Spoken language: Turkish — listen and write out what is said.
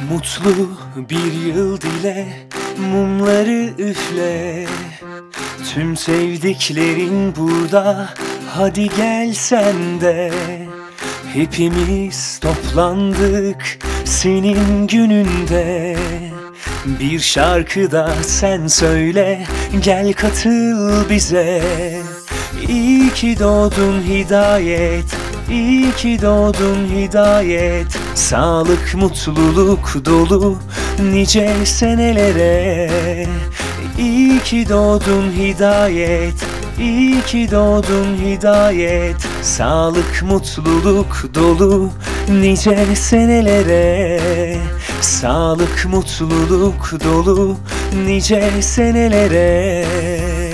Mutlu bir yıl dile, mumları üfle. Tüm sevdiklerin burada, hadi gel sen de. Hepimiz toplandık senin gününde. Bir şarkı da sen söyle, gel katıl bize. İyi ki doğdun Hidayet, iyi ki doğdun Hidayet. Sağlık, mutluluk dolu nice senelere. İyi ki doğdun Hidayet, iyi ki doğdun Hidayet. Sağlık, mutluluk dolu nice senelere. Sağlık, mutluluk dolu nice senelere.